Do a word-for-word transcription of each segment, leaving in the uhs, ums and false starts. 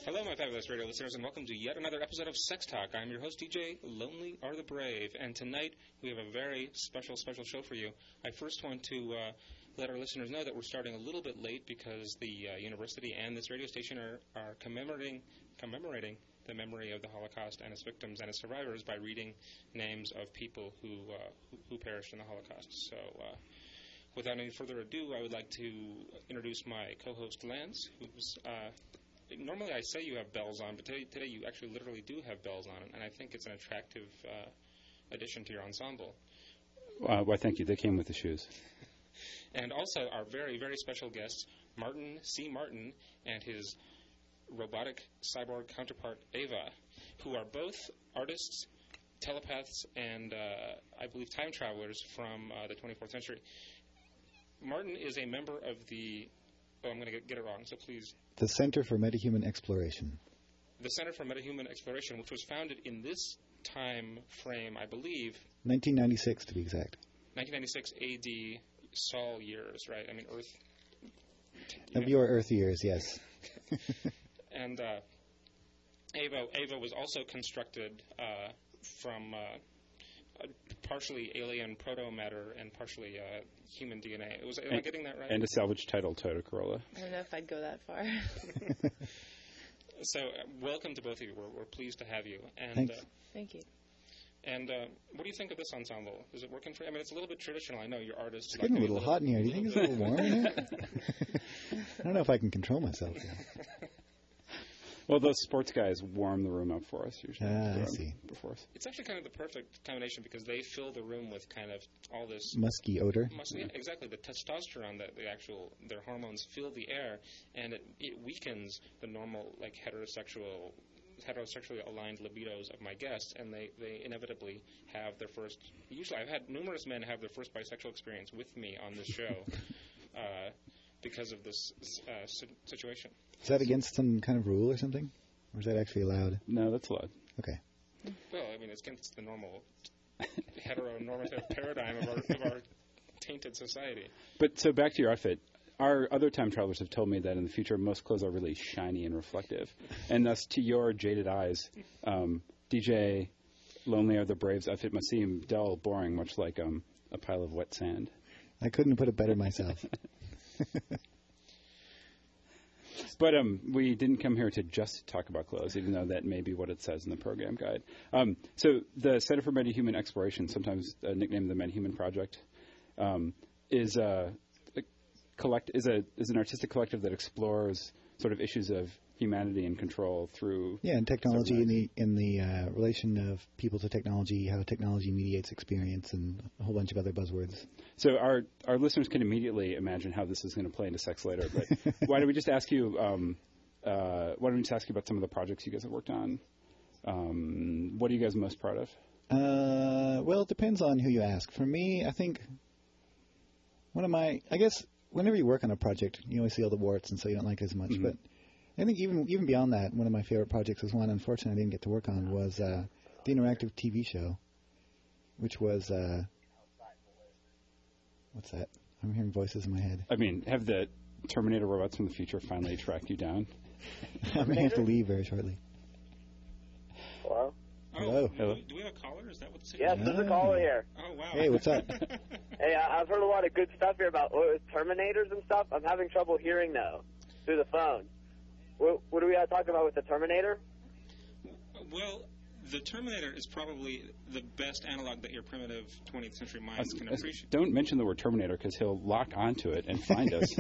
Hello, my fabulous radio listeners, and welcome to yet another episode of Sex Talk. I'm your host, D J Lonely Are the Brave, and tonight we have a very special, special show for you. I first want to uh, let our listeners know that we're starting a little bit late because the uh, university and this radio station are, are commemorating commemorating the memory of the Holocaust and its victims and its survivors by reading names of people who uh, who, who perished in the Holocaust. So, uh, without any further ado, I would like to introduce my co-host, Lance, who's... Uh, Normally I say you have bells on, but today, today you actually literally do have bells on, and I think it's an attractive uh, addition to your ensemble. Uh, well, thank you. They came with the shoes. And also our very, very special guests, Martin C. Martin and his robotic cyborg counterpart, Ava, who are both artists, telepaths, and uh, I believe time travelers from uh, the twenty-fourth century. Martin is a member of the... Oh, I'm going to get it wrong, so please... The Center for Metahuman Exploration. The Center for Metahuman Exploration, which was founded in this time frame, I believe... nineteen ninety-six, to be exact. nineteen ninety-six A D Sol years, right? I mean, Earth... Of your Earth years, yes. And uh, Ava, Ava was also constructed uh, from... Uh, partially alien proto-matter and partially uh, human D N A. Was, am and, I getting that right? And a salvage title, Toyota Corolla. I don't know if I'd go that far. So, uh, welcome to both of you. We're, we're pleased to have you. And, Thanks. Uh, Thank you. And uh, what do you think of this ensemble? Is it working for you? I mean, it's a little bit traditional. I know you're artists. It's getting like a little hot in here. Do you think it's a little warm in here? I don't know if I can control myself. Well, those sports guys warm the room up for us usually. Ah, I see. Before us. It's actually kind of the perfect combination because they fill the room with kind of all this musky odor. Musky, yeah, exactly. The testosterone that the actual their hormones fill the air, and it, it weakens the normal like heterosexual heterosexually aligned libidos of my guests, and they, they inevitably have their first. Usually, I've had numerous men have their first bisexual experience with me on this show. uh, because of this uh, situation. Is that against some kind of rule or something? Or is that actually allowed? No, that's allowed. Okay. Well, I mean, it's against the normal heteronormative paradigm of our, of our tainted society. But so back to your outfit. Our other time travelers have told me that in the future most clothes are really shiny and reflective. And thus, to your jaded eyes, um, D J Lonely Are the Brave's outfit must seem dull, boring, much like um, a pile of wet sand. I couldn't put it better myself. But um, we didn't come here to just talk about clothes, even though that may be what it says in the program guide. Um, so the Center for Metahuman Exploration, sometimes uh, nicknamed the Metahuman Project, um, is a, a collect is a is an artistic collective that explores sort of issues of humanity and control through yeah, and technology in the in the uh, relation of people to technology, how technology mediates experience, and a whole bunch of other buzzwords. So our our listeners can immediately imagine how this is going to play into sex later. But why don't we just ask you? Um, uh, why don't we just ask you about some of the projects you guys have worked on? Um, what are you guys most proud of? Uh, well, it depends on who you ask. For me, I think one of my, I guess, whenever you work on a project, you always see all the warts, and so you don't like it as much. Mm-hmm. But I think even even beyond that, one of my favorite projects was one, unfortunately, I didn't get to work on, was uh, the interactive T V show, which was, uh, what's that? I'm hearing voices in my head. I mean, have the Terminator robots from the future finally tracked you down? I'm going to have to leave very shortly. Hello? Oh, Hello. do, Hello. do we have a caller? Is that what this is? Yes, there's a caller here. Oh, wow. Hey, what's up? Hey, I- I've heard a lot of good stuff here about uh, Terminators and stuff. I'm having trouble hearing, though, through the phone. What, what do we got to talk about with the Terminator? Well, the Terminator is probably the best analog that your primitive twentieth century minds can appreciate. Don't mention the word Terminator because he'll lock onto it and find us.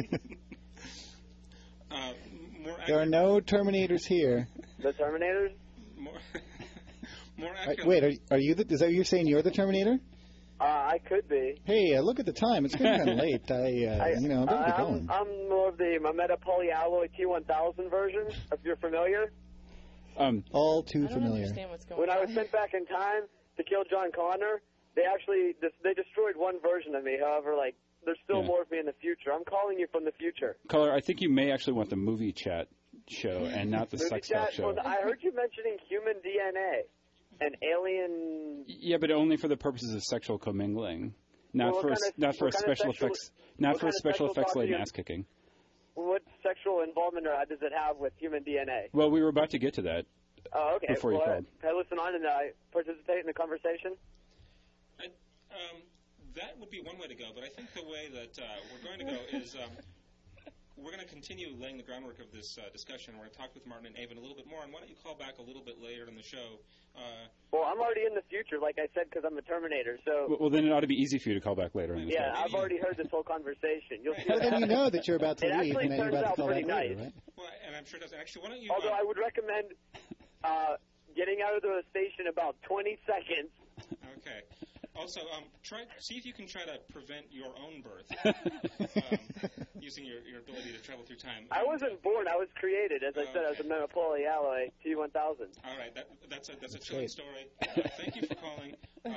uh, more There are no Terminators here. The Terminators? More, more Uh, accurately. wait, are, are you the, is that what you're saying you're the Terminator? Uh, I could be. Hey, uh, look at the time. It's getting kind of late. I, uh, I, you know, I'm going to get I'm, going. I'm more of the Mameta polyalloy T one thousand version, if you're familiar. Um, All too I don't familiar. understand what's going When on. I was sent back in time to kill John Connor, they actually they destroyed one version of me. However, like there's still Yeah. more of me in the future. I'm calling you from the future. Caller, I think you may actually want the movie chat show and not the Movie sex chat? talk show. Well, I heard you mentioning human D N A, an alien. Yeah, but only for the purposes of sexual commingling, not Well, for what a, kind of- not for a what kind of special sexual- effects, not what for a kind of special sexual effects thought do laden you- ass kicking. What sexual involvement or does it have with human D N A? Well, we were about to get to that. Oh, okay. Before you well, called. Can I listen on and uh, participate in the conversation? I, um, that would be one way to go, but I think the way that uh, we're going to go is um, we're going to continue laying the groundwork of this uh, discussion. We're going to talk with Martin and Avon a little bit more, and why don't you call back a little bit later in the show? Uh, well, I'm already in the future, like I said, because I'm a Terminator. So. Well, well, then it ought to be easy for you to call back later in the Yeah, show. I've already heard this whole conversation. You'll see. Well, then you know that you're about to It leave actually and that you're turns about to out call back pretty later, nice. right? well, and I'm sure it does. Actually, why don't you... Although uh, I would recommend uh, getting out of the station about twenty seconds. Okay. Also, um, try see if you can try to prevent your own birth um, using your, your ability to travel through time. I wasn't born. I was created, as I said, as a Menopoly alloy T one thousand. All right, that, that's a that's a That's chilling great. story. Uh, thank you for calling. Uh,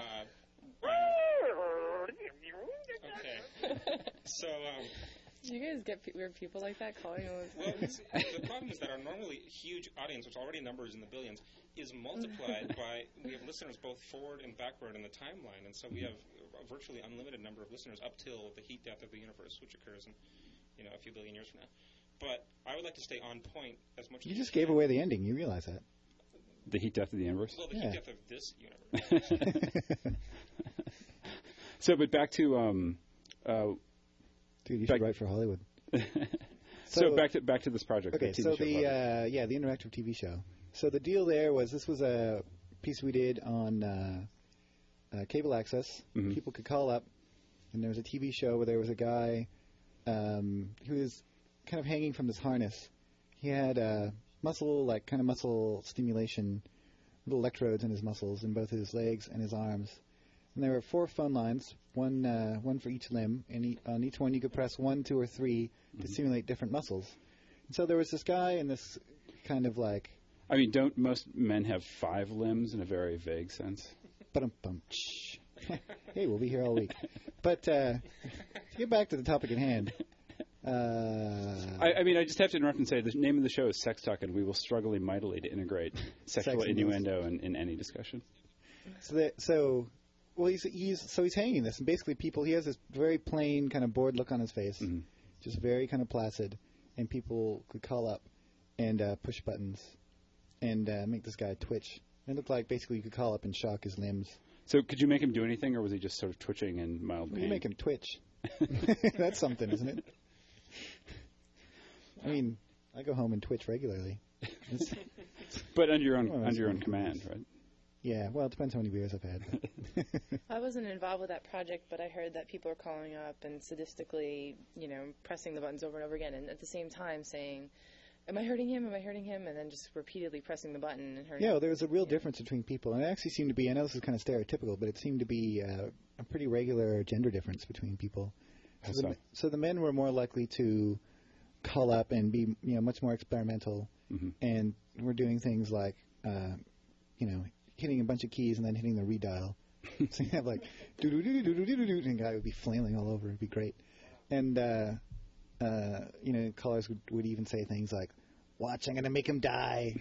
okay. So, um, Do you guys get pe- weird people like that calling all the well, time? it's, the problem is that our normally huge audience, which already numbers in the billions, is multiplied by we have listeners both forward and backward in the timeline, and so we have a virtually unlimited number of listeners up till the heat death of the universe, which occurs in you know a few billion years from now. But I would like to stay on point as much. You as just we gave can. away the ending. You realize that. The heat death of the universe? Well, the Yeah. heat death of this universe. So, but back to... Um, uh, Dude, you Back- should write for Hollywood. so, So- back to back to this project. Okay, the T V so show the project. uh, yeah, the interactive T V show. So the deal there was this was a piece we did on uh, uh, cable access. Mhm. People could call up, and there was a T V show where there was a guy um, who was kind of hanging from this harness. He had uh, muscle, like kind of muscle stimulation, little electrodes in his muscles in both his legs and his arms. And there were four phone lines, one uh, one for each limb, and e- on each one you could press one, two, or three to stimulate different muscles. And so there was this guy in this kind of like, I mean, don't most men have five limbs in a very vague sense? ba-dum-bum, shh. Hey, we'll be here all week. But uh, to get back to the topic at hand, uh, I, I mean, I just have to interrupt and say the name of the show is Sex Talk, and we will struggle mightily to integrate sexual Sex and innuendo in, in any discussion. so that so. Well, he's, he's so he's hanging this, and basically people. He has this very plain, kind of bored look on his face, Mm-hmm. just very kind of placid, and people could call up and uh, push buttons and uh, make this guy twitch. It looked like basically you could call up and shock his limbs. So, could you make him do anything, or was he just sort of twitching in mild Well, pain? you make him twitch. That's something, isn't it? I mean, I go home and twitch regularly. It's, But under your own Well, that's under your own fine. command, right? yeah, well, it depends how many beers I've had. But I wasn't involved with that project, but I heard that people are calling up and sadistically, you know, pressing the buttons over and over again, and at the same time saying, "Am I hurting him? Am I hurting him?" And then just repeatedly pressing the button and hurting. yeah, well, there was a real difference between people, and it actually seemed to be. I know this is kind of stereotypical, but it seemed to be uh, a pretty regular gender difference between people. How So the, so? so the men were more likely to call up and be, you know, much more experimental, Mm-hmm. and were doing things like, uh, you know, hitting a bunch of keys and then hitting the redial. So you have like do do do do do do do, and the guy would be flailing all over. It'd be great. And uh, uh, you know, callers would, would even say things like, "Watch, I'm gonna make him die,"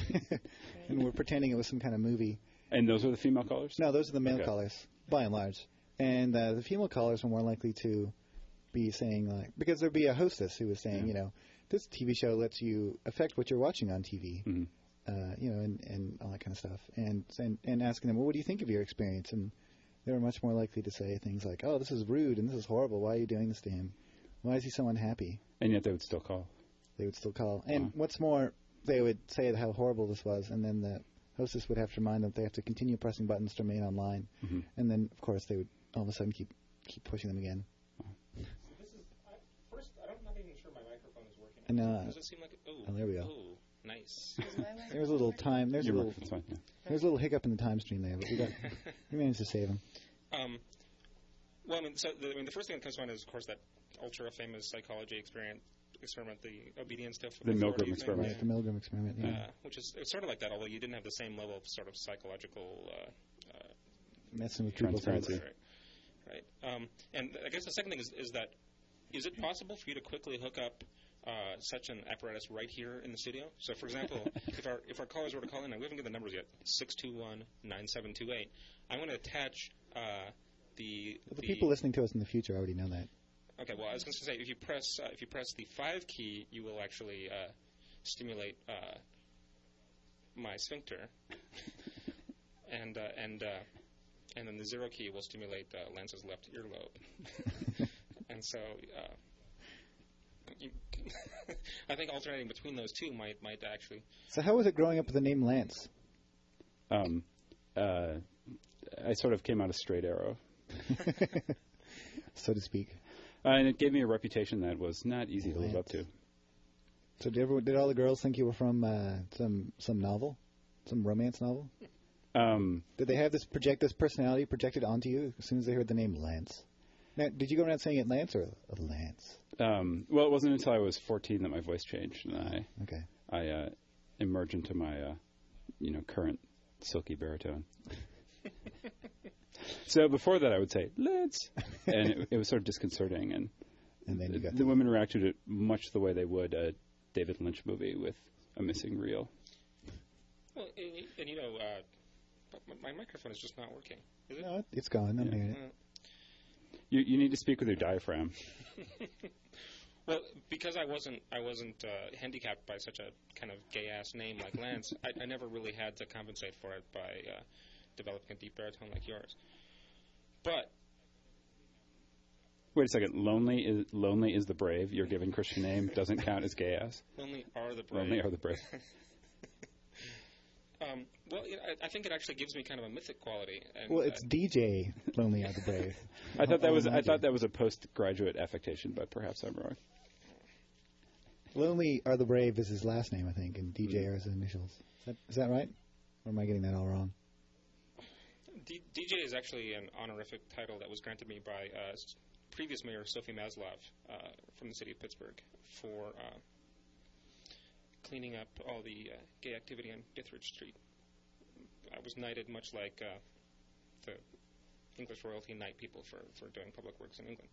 and we're pretending it was some kind of movie. And those are the female callers? No, those are the male Okay. callers, by and large. And uh, the female callers were more likely to be saying, like, because there'd be a hostess who was saying, Yeah. you know, this T V show lets you affect what you're watching on T V, Mhm. uh, you know, and, and all that kind of stuff. And, and and asking them, well, what do you think of your experience? And they were much more likely to say things like, oh, this is rude and this is horrible. Why are you doing this to him? Why is he so unhappy? And yet they would still call. They would still call. And Wow. what's more, they would say how horrible this was, and then the hostess would have to remind them they have to continue pressing buttons to remain online. Mhm. And then, of course, they would all of a sudden keep keep pushing them again. This is I, first. I'm not even sure my microphone is working. And, uh, Does it seem like? Oh, oh, there we go. Oh, nice. There's a little time. There's a Your little. microphone's fine, yeah. There's a little hiccup in the time stream there, but we got we managed to save him. Um, well, I mean, so the, I mean, the first thing that comes to mind is, of course, that ultra famous psychology experiment, experiment, the obedience to The authority Milgram thing, experiment. Right, the Milgram experiment. Yeah. uh, which is it's sort of like that, although you didn't have the same level of sort of psychological. Uh, Messing with people's heads. Transparency. Right. Right. Um, and I guess the second thing is, is that is it possible for you to quickly hook up uh, such an apparatus right here in the studio? So, for example, if our if our callers were to call in, and we haven't given the numbers yet, six two one, nine seven two eight, I'm going to attach uh, the But the people listening to us in the future already know that. Okay, well, I was going to say, if you press uh, if you press the five key, you will actually uh, stimulate uh, my sphincter, and uh, and uh, and then the zero key will stimulate uh, Lance's left earlobe. And so, uh, you I think alternating between those two might might actually. So how was it growing up with the name Lance? Um, uh, I sort of came out a straight arrow, so to speak. uh, and it gave me a reputation that was not easy to live up to. So did, everyone, did all the girls think you were from uh, some some novel, some romance novel? Um, Did they have this project this personality projected onto you as soon as they heard the name Lance? Now, did you go around saying it Lance or Lance? um, well, it wasn't until I was fourteen that my voice changed, and I Okay. I uh, emerged into my uh, you know current silky baritone. So before that, I would say Lance, and it, it was sort of disconcerting, and And then you got the women reacted to it much the way they would a David Lynch movie with a missing reel. Well, and, and you know, uh, but my microphone is just not working. Is it? No, it's gone. I'm Yeah. hearing it. Uh, You you need to speak with your diaphragm. Well, because I wasn't I wasn't uh, handicapped by such a kind of gay ass name like Lance, I, I never really had to compensate for it by uh, developing a deep baritone like yours. But Wait a second. Lonely is lonely is the brave. Your given Christian name doesn't count as gay ass. lonely are the brave. Lonely are the brave. um, well, you know, I, I think it actually gives me kind of a mythic quality. And, Well, it's uh, D J Lonely Are the Brave. I thought that Oh, was I imagine. thought that was a postgraduate affectation, but perhaps I'm wrong. Lonely Are the Brave is his last name, I think, and D J Mm. are his initials. Is that, is that right? Or am I getting that all wrong? D- DJ is actually an honorific title that was granted me by uh, s- previous mayor Sophie Maslov uh, from the city of Pittsburgh for uh, cleaning up all the uh, gay activity on Dithridge Street. I was knighted much like uh, the English royalty knight people for, for doing public works in England.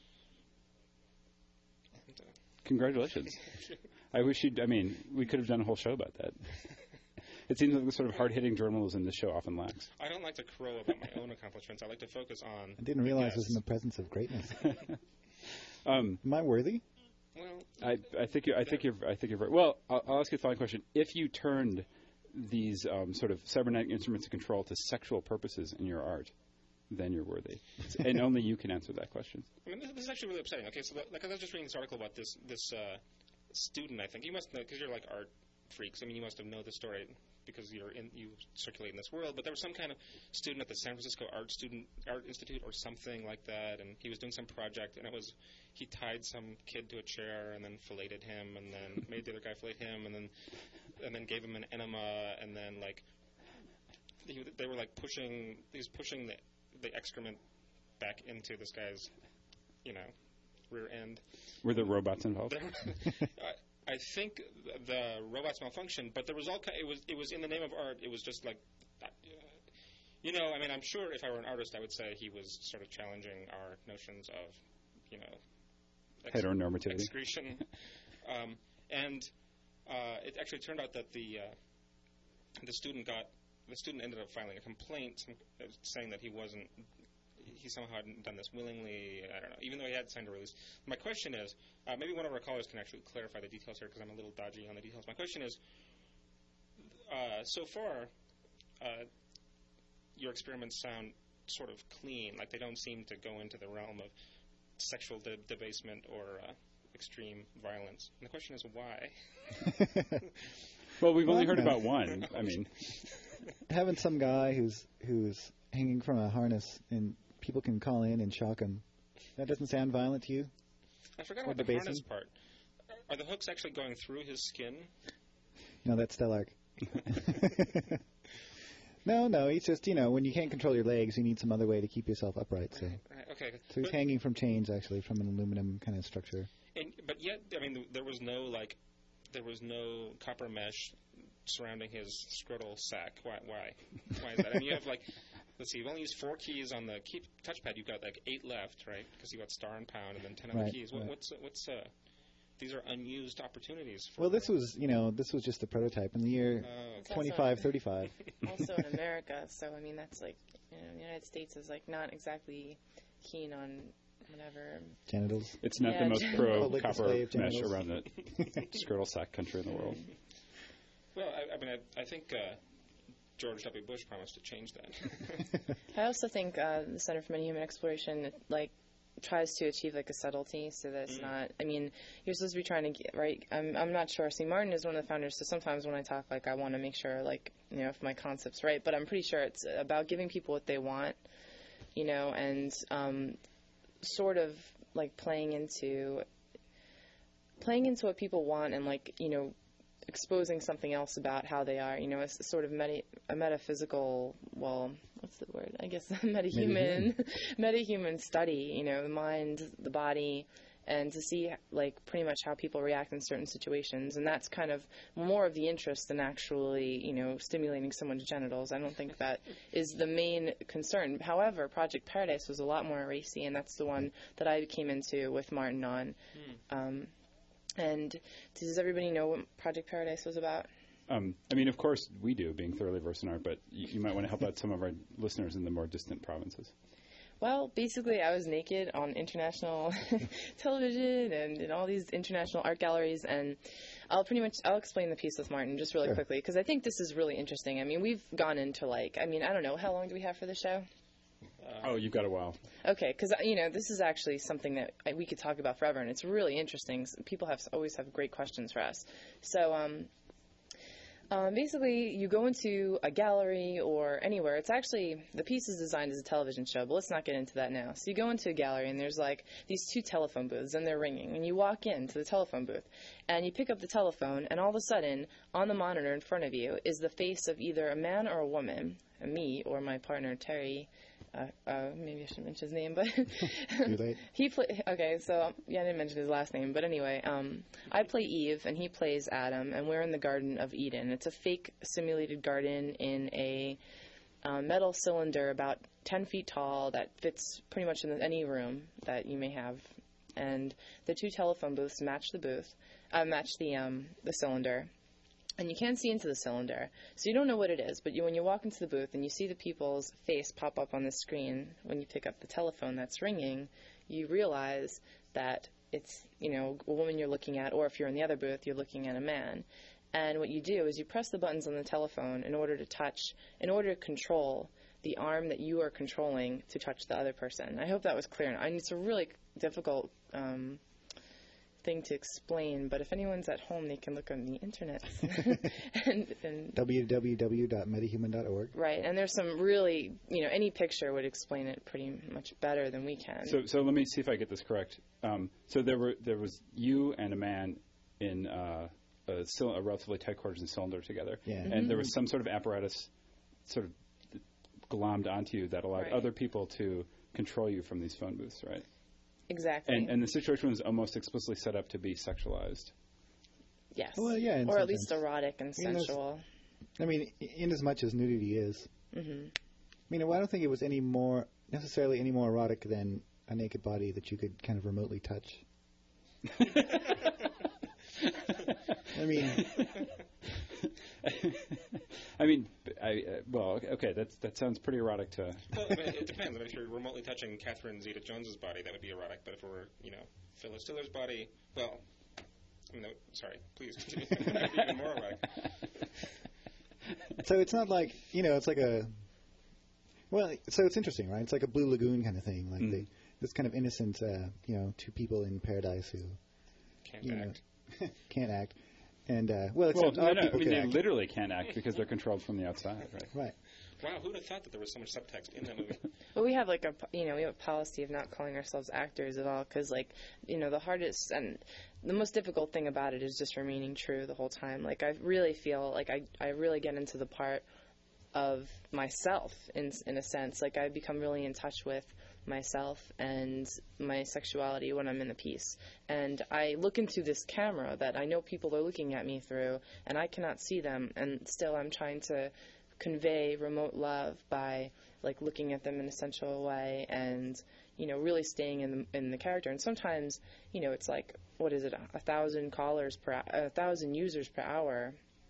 And, uh, Congratulations. I wish you'd. I mean, we could have done a whole show about that. It seems like the sort of hard-hitting journalism this show often lacks. I don't like to crow about my own accomplishments. I like to focus on. I didn't the realize I was in the guests. presence of greatness. um, Am I worthy? Well, I, I think you. I think you're. I think you're very well. I'll, I'll ask you the following question: if you turned these um, sort of cybernetic instruments of control to sexual purposes in your art, then you're worthy, and only you can answer that question. I mean, this, this is actually really upsetting. Okay, so like I was just reading this article about this this uh, student. I think you must know because you're like art freaks. I mean, you must have known the story because you're in you circulate in this world. But there was some kind of student at the San Francisco Art Student Art Institute or something like that, and he was doing some project, and it was he tied some kid to a chair and then filleted him, and then made the other guy fillet him, and then and then gave him an enema, and then like he, they were like pushing he was pushing the the excrement back into this guy's, you know, rear end. Were there robots involved? There, I, I think the robots malfunctioned, but there was all kind. It was it was in the name of art. It was just like, uh, you know, I mean, I'm sure if I were an artist, I would say he was sort of challenging our notions of, you know, ex- Heteronormativity. excretion, um, and uh, it actually turned out that the uh, the student got. The student ended up filing a complaint some, uh, saying that he wasn't, he somehow hadn't done this willingly, I don't know, even though he had signed a release. My question is, uh, maybe one of our callers can actually clarify the details here because I'm a little dodgy on the details. My question is, uh, so far, uh, your experiments sound sort of clean, like they don't seem to go into the realm of sexual de- debasement or uh, extreme violence. And the question is why? Well, we've Well, only I heard don't know. about one. I mean, Having some guy who's who's hanging from a harness and people can call in and shock him, that doesn't sound violent to you? I forgot Or about the debasing? harness part. Are the hooks actually going through his skin? You know, that's Stellark. No, no, he's just, you know, when you can't control your legs, you need some other way to keep yourself upright. So, Right, okay. so he's But- hanging from chains, actually, from an aluminum kind of structure. And, but yet, I mean, th- there was no like, there was no copper mesh surrounding his scrotal sac. Why? Why? Why is that? I mean, you have like, let's see, you've only used four keys on the key touchpad. You've got like eight left, right? Because you got star and pound, and then ten other Right, keys. What, right. What's uh, what's uh, these are unused opportunities. For, Well, this was, you know, this was just the prototype in the year Uh, It's also- twenty-five thirty-five. Also in America, so I mean that's like, you know, the United States is like not exactly keen on whatever. Genitals. It's not Yeah, the most gen- pro Public copper display of mesh genitals. around the skirtle sack country in the world. Well, I, I mean, I, I think uh, George W. Bush promised to change that. I also think uh, the Center for Many Human Exploration, like, tries to achieve like a subtlety so that it's Mm. not. I mean, you're supposed to be trying to get right. I'm I'm not sure. See, Martin is one of the founders, so sometimes when I talk, like, I want to make sure, like, you know, if my concept's right. But I'm pretty sure it's about giving people what they want, you know, and um, sort of like playing into playing into what people want and, like, you know, exposing something else about how they are. You know, it's sort of meta, a metaphysical, well, what's the word? I guess metahuman, metahuman study, you know, the mind, the body, and to see, like, pretty much how people react in certain situations. And that's kind of more of the interest than actually, you know, stimulating someone's genitals. I don't think that is the main concern. However, Project Paradise was a lot more racy, and that's the one that I came into with Martin on. Hmm. Um, and does everybody know what Project Paradise was about? Um, I mean, of course we do, being thoroughly versed in art, but you, you might want to help out some of our listeners in the more distant provinces. Well, basically, I was naked on international television and in all these international art galleries, and I'll pretty much I'll explain the piece with Martin just really Sure. quickly because I think this is really interesting. I mean, we've gone into like I mean, I don't know how long do we have for the show? Oh, you've got a while. Okay, because you know this is actually something that I- we could talk about forever, and it's really interesting. People have always have great questions for us. So, um, um, basically, you go into a gallery or anywhere. It's actually the piece is designed as a television show, but let's not get into that now. So you go into a gallery, and there's like these two telephone booths, and they're ringing, and you walk into the telephone booth, and you pick up the telephone, and all of a sudden, on the monitor in front of you is the face of either a man or a woman, me or my partner Terry. Uh, uh, maybe I shouldn't mention his name, but Too late. he play. Okay, so yeah, I didn't mention his last name, but anyway, um, I play Eve and he plays Adam, and we're in the Garden of Eden. It's a fake simulated garden in a uh, metal cylinder about ten feet tall that fits pretty much in any room that you may have, and the two telephone booths match the booth, uh, match the um, the cylinder. And you can't see into the cylinder, so you don't know what it is. But you, when you walk into the booth and you see the people's face pop up on the screen when you pick up the telephone that's ringing, you realize that it's, you know, a woman you're looking at, or if you're in the other booth, you're looking at a man. And what you do is you press the buttons on the telephone in order to touch, in order to control the arm that you are controlling to touch the other person. I hope that was clear. I mean, it's a really difficult um, thing to explain, but if anyone's at home, they can look on the internet. and, and w w w dot metahuman dot org. Right, and there's some really, you know, any picture would explain it pretty much better than we can. So, so let me see if I get this correct. Um, so there were there was you and a man in uh, a, cyl- a relatively tight quarters and cylinder together, Yeah. and Mm-hmm. there was some sort of apparatus, sort of glommed onto you that allowed Right. other people to control you from these phone booths, right? Exactly. And and the situation was almost explicitly set up to be sexualized. yes. Well, yeah, in or some at least sense. erotic and I mean, there's- sensual. I mean, i- in as much as nudity is. hmm I mean, I don't think it was any more necessarily any more erotic than a naked body that you could kind of remotely touch. I mean, I mean, I, uh, well, okay, that's that sounds pretty erotic to. Well, I mean, it depends. I mean, if you're remotely touching Catherine Zeta-Jones's body, that would be erotic. But if it were, you know, Phyllis Diller's body, well, I mean, that would, sorry, please continue. That would be even more erotic. so it's not like, you know, it's like a, well, so it's interesting, right? It's like a Blue Lagoon kind of thing, like Mm. the, this kind of innocent, uh, you know, two people in paradise who Can't you know, act. can't act, and uh, well, Well, except no, our no, I people mean, can they act. literally can't act because they're controlled from the outside, right? Right. Wow, who would have thought that there was so much subtext in that movie? Well, we have like a, p- you know, we have a policy of not calling ourselves actors at all, because like, you know, the hardest and the most difficult thing about it is just remaining true the whole time. Like, I really feel like I, I really get into the part of myself in in a sense. Like, I become really in touch with myself and my sexuality when I'm in the piece. And I look into this camera that I know people are looking at me through, and I cannot see them, and still I'm trying to convey remote love by like looking at them in a sensual way and, you know, really staying in the, in the character. And sometimes, you know, it's like, what is it, a, a thousand callers per, a thousand users per hour.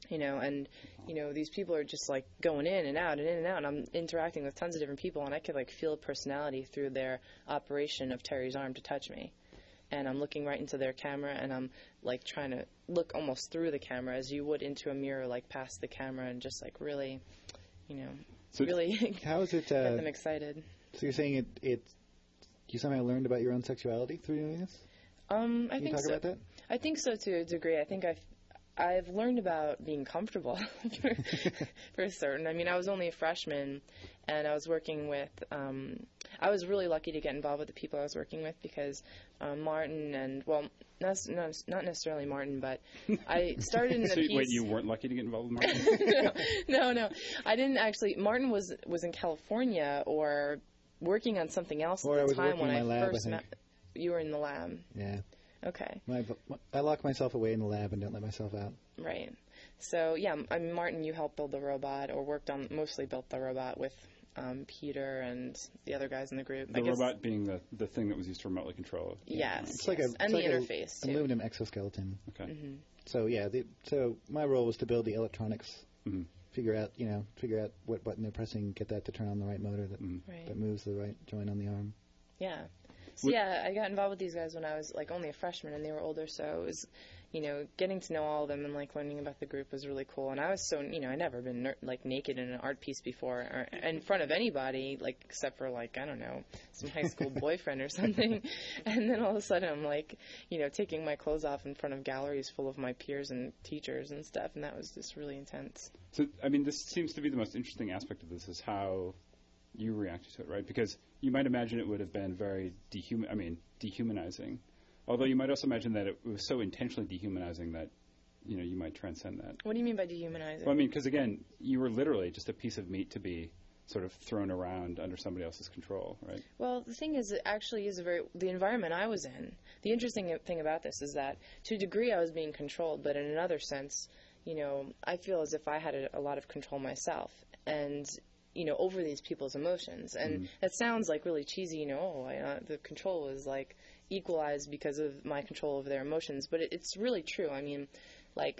You know, and, you know, these people are just, like, going in and out and in and out, and I'm interacting with tons of different people, and I could, like, feel personality through their operation of Terry's arm to touch me. And I'm looking right into their camera, and I'm, like, trying to look almost through the camera as you would into a mirror, like, past the camera, and just, like, really, you know, So really How is it? get Uh, them excited. so you're saying it? It you somehow learned about your own sexuality through doing this? Um, I Can you think talk so. about that? I think so to a degree. I think I've I've learned about being comfortable for, for certain. I mean, I was only a freshman, and I was working with. Um, I was really lucky to get involved with the people I was working with because um, Martin and well, not, not not necessarily Martin, but I started in the so, piece. wait, you weren't lucky to get involved with Martin? no, no, no, I didn't actually. Martin was was in California or working on something else Or I at the was time working when in my lab, I first think. met. You were in the lab. Yeah. Okay. My, I lock myself away in the lab and don't let myself out. Right. So, yeah, I mean, Martin, you helped build the robot, or worked on, mostly built the robot with um, Peter and the other guys in the group. The I guess, robot being the, the thing that was used to remotely control. Yes. It's like a yes. it's And like the a interface, too. aluminum exoskeleton. Okay. Mm-hmm. So yeah, the, so my role was to build the electronics, Mm-hmm. figure out you know figure out what button they're pressing, get that to turn on the right motor that Mm-hmm. Right. that moves the right joint on the arm. Yeah. So, yeah, I got involved with these guys when I was, like, only a freshman, and they were older, so it was, you know, getting to know all of them and, like, learning about the group was really cool. And I was so, you know, I never been, ner- like, naked in an art piece before, or in front of anybody, like, except for, like, I don't know, some high school boyfriend or something. And then all of a sudden I'm, like, you know, taking my clothes off in front of galleries full of my peers and teachers and stuff, and that was just really intense. So, I mean, this seems to be the most interesting aspect of this is how you reacted to it, right? Because you might imagine it would have been very dehuman. I mean, dehumanizing. Although you might also imagine that it was so intentionally dehumanizing that, you know, you might transcend that. What do you mean by dehumanizing? Well, I mean, because again, you were literally just a piece of meat to be sort of thrown around under somebody else's control, right? Well, the thing is, it actually is a very, the environment I was in. The interesting thing about this is that, to a degree, I was being controlled, but in another sense, you know, I feel as if I had a, a lot of control myself. And, you know, over these people's emotions. And Mm-hmm. it sounds like really cheesy, you know, oh, I, uh, the control was like equalized because of my control over their emotions. But it, it's really true. I mean, like,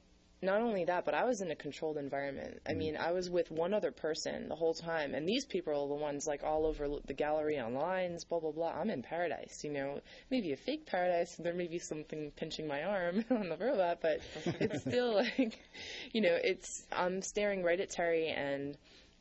not only that, but I was in a controlled environment. I mean, I was with one other person the whole time. And these people are the ones, like, all over the gallery on lines, blah, blah, blah. I'm in paradise, you know. Maybe a fake paradise. There may be something pinching my arm on the robot. But it's still, like, you know, it's, I'm staring right at Terry and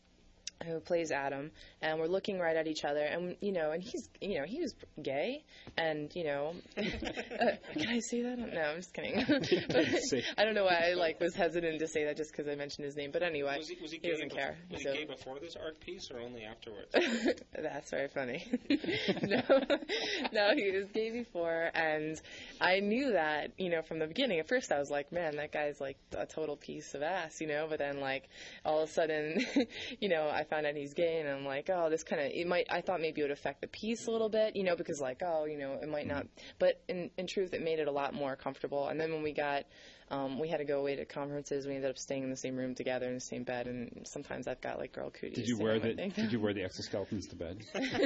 who plays Adam, and we're looking right at each other, and, you know, and he's, you know, he was gay, and, you know, uh, can I say that? No, I'm just kidding. But I don't know why I, like, was hesitant to say that just because I mentioned his name, but anyway, Was he, was he, he gay doesn't bef- care. Was so. he gay before this art piece or only afterwards? That's very funny. no, no, he was gay before, and I knew that, you know, from the beginning. At first I was like, man, that guy's, like, a total piece of ass, you know, but then, like, all of a sudden, you know, I found out he's gay, and I'm like, oh, this kind of, it might, I thought maybe it would affect the piece a little bit, you know, because, like, oh, you know, it might not, but in, in truth, it made it a lot more comfortable. And then when we got, um, we had to go away to conferences, we ended up staying in the same room together in the same bed, and sometimes I've got, like, girl cooties. Did you know, wear I the think. Did you wear the exoskeletons to bed?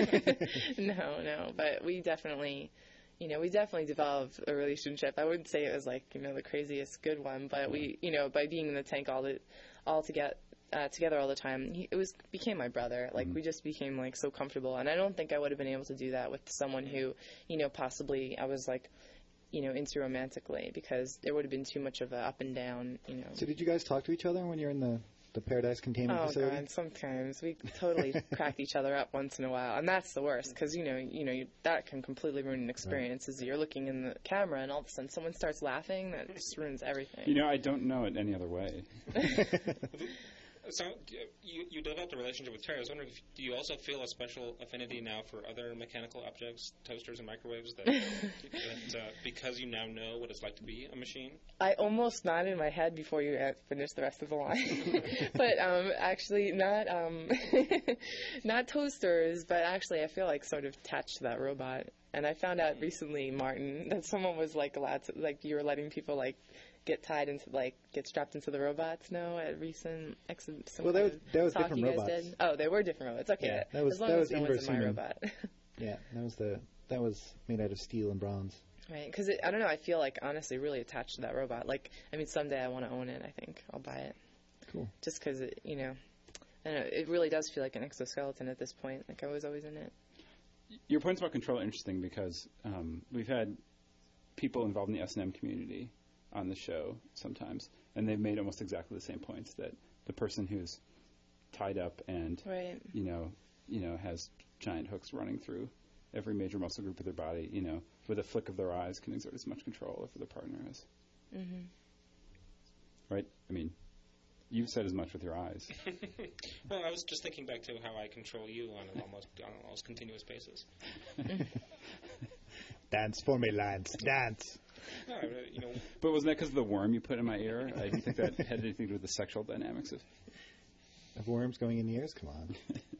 no, no, but we definitely, you know, we definitely developed a relationship. I wouldn't say it was, like, you know, the craziest good one, but we, you know, by being in the tank all the, all together, uh, together all the time, he, it was became my brother. Like, Mm-hmm. we just became, like, so comfortable, and I don't think I would have been able to do that with someone who, you know, possibly I was, like, you know, into romantically, because there would have been too much of a up and down, you know. So did you guys talk to each other when you're in the, the Paradise Containment Oh Facility? God! Sometimes we totally cracked each other up once in a while, and that's the worst because you know, you know, you, that can completely ruin an experience. Is you're looking in the camera and all of a sudden someone starts laughing, that just ruins everything. You know, I don't know it any other way. So you, you developed a relationship with Terry. I was wondering, if, do you also feel a special affinity now for other mechanical objects, toasters and microwaves, that, that uh, because you now know what it's like to be a machine? I almost nodded my head before you uh, finished the rest of the line, but um, actually not um, not toasters, but actually I feel like sort of attached to that robot. And I found out recently, Martin, that someone was like allowed to, like, you were letting people like get tied into, like, get strapped into the robots now at recent exhibitions. Well, that was- that was talk different you guys robots. Did. Oh, they were different robots. Okay, Yeah, that was- as long that as was no one's in my inverse robot. Yeah, that was the that was made out of steel and bronze. Right, because I don't know, I feel like, honestly, really attached to that robot. Like, I mean, someday I want to own it, I think. I'll buy it. Cool. Just because, you know, I don't know, it really does feel like an exoskeleton at this point. Like, I was always in it. Your points about control are interesting because um, we've had people involved in the S and M community on the show sometimes, and they've made almost exactly the same points, that the person who's tied up and, Right. you know, you know, has giant hooks running through every major muscle group of their body, you know, with a flick of their eyes can exert as much control over their partner as. Mm-hmm. Right? I mean, you've said as much with your eyes. Well, I was just thinking back to how I control you on an almost on an almost continuous basis. Dance for me, Lance. Dance. No, I- you know, But wasn't that because of the worm you put in my ear? I didn't think that had anything to do with the sexual dynamics of. Of worms going in the ears? Come on.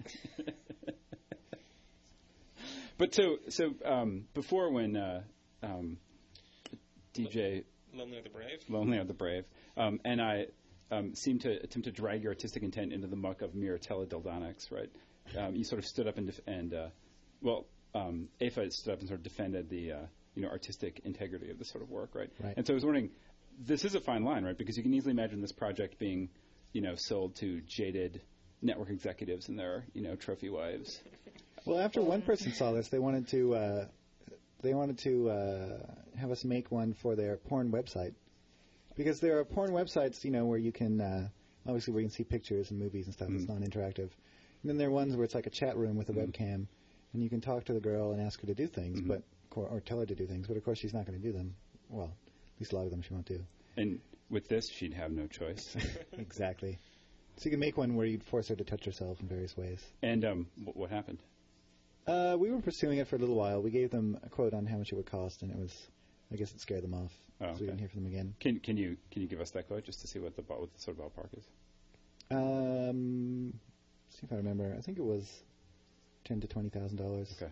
But so so um, before when uh, um, D J Lonely Are the Brave. Lonely Are the Brave um, and I um, seemed to attempt to drag your artistic intent into the muck of mere teledildonics, right? Um, you sort of stood up and def- and uh, well, um, Aoife stood up and sort of defended the uh, you know artistic integrity of this sort of work, right? Right. And so I was wondering, this is a fine line, right? Because you can easily imagine this project being you know sold to jaded network executives and their you know trophy wives. Well, after one person saw this, they wanted to uh, they wanted to uh, have us make one for their porn website, because there are porn websites, you know, where you can uh, obviously where you can see pictures and movies and stuff. Mm. It's non-interactive. And then there are ones where it's like a chat room with a Mm. webcam, and you can talk to the girl and ask her to do things, Mhm. but or, or tell her to do things. But of course, she's not going to do them. Well, at least a lot of them she won't do. And with this, she'd have no choice. Exactly. So you can make one where you'd force her to touch herself in various ways. And um, w- what happened? Uh, we were pursuing it for a little while. We gave them a quote on how much it would cost, and it was, I guess it scared them off. Oh, So we okay. didn't hear from them again. Can can you can you give us that quote just to see what the ba- what the sort of ballpark is? Um, see if I remember. I think it was ten to twenty thousand dollars. Okay.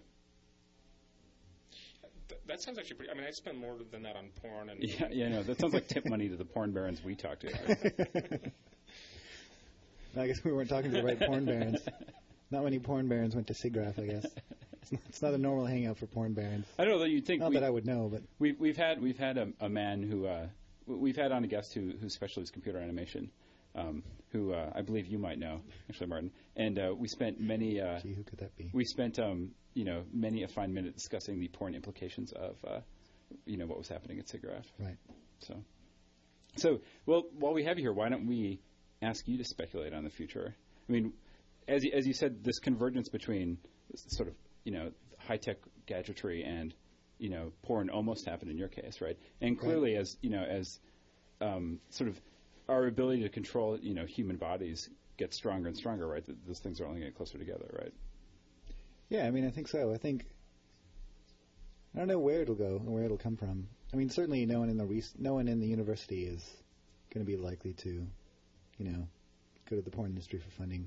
Th- that sounds actually pretty. I mean, I spend more than that on porn and. Yeah, yeah, no, that sounds like tip money to the porn barons we talk to. I guess we weren't talking to the right porn barons. Not many porn barons went to SIGGRAPH, I guess. It's not, it's not a normal hangout for porn barons. I don't know. You'd think Not we, that I would know, but we've we've had we've had a, a man who uh, w- we've had on a guest who who specializes computer animation, um, who uh, I believe you might know, actually, Martin. And uh, we spent many uh, gee, who could that be? we spent um, you know many a fine minute discussing the porn implications of uh, you know what was happening at SIGGRAPH. Right. So, so well, while we have you here, why don't we ask you to speculate on the future? I mean, as you, as you said, this convergence between sort of you know high tech gadgetry and you know porn almost happened in your case, right? And clearly, as you know, as um, sort of our ability to control you know human bodies gets stronger and stronger, right? Th- those things are only going to get closer together, right? Yeah, I mean, I think so. I think I don't know where it'll go or where it'll come from. I mean, certainly no one in the res- no one in the university is going to be likely to, you know, go to the porn industry for funding.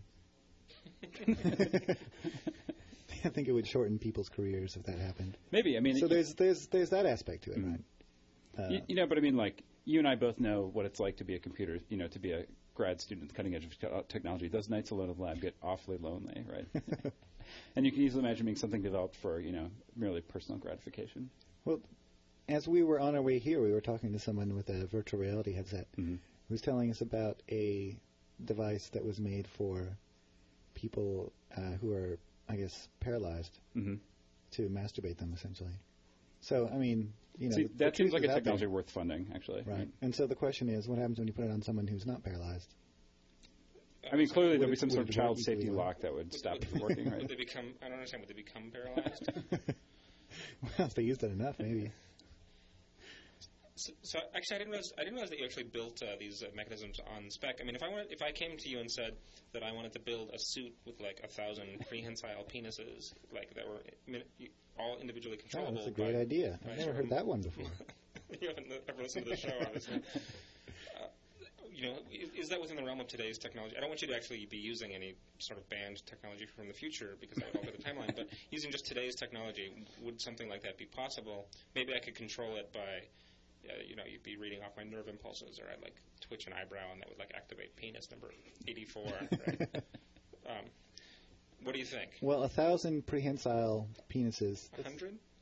I think it would shorten people's careers if that happened. Maybe. I mean, So it- there's there's there's that aspect to it, Mhm. right? Uh, You, you know, but I mean, like, you and I both know what it's like to be a computer, you know, to be a grad student at the cutting edge of te- uh, technology. Those nights alone in the lab get awfully lonely, right? And you can easily imagine being something developed for, you know, merely personal gratification. Well, as we were on our way here, we were talking to someone with a virtual reality headset Mm-hmm. who was telling us about a device that was made for people uh, who are, I guess, paralyzed Mm-hmm. to masturbate them, essentially. So, I mean, you know, See, the- the that seems truth like is a out technology there. worth funding, actually. Right. And so the question is, what happens when you put it on someone who's not paralyzed? I mean, clearly Would there'll be it- some would sort of it work child safety equally well? lock that would stop it from working, Would right? they become? I don't understand. Would they become paralyzed? Well, if they used it enough, maybe. So, so actually, I didn't realize I didn't realize that you actually built uh, these uh, mechanisms on spec. I mean, if I wanted, if I came to you and said that I wanted to build a suit with like a thousand prehensile penises, like that were min- all individually Oh, controllable. that's a great by, idea. by I've never certain- heard that one before. You haven't ever listened to the show, obviously. Uh, you know, is, is that within the realm of today's technology? I don't want you to actually be using any sort of banned technology from the future because that would alter the timeline. But using just today's technology, would something like that be possible? Maybe I could control it by. Uh, you know, you'd be reading off my nerve impulses, or I'd like twitch an eyebrow, and that would like activate penis number eighty-four. Right? um, what do you think? Well, a thousand prehensile penises. A hundred?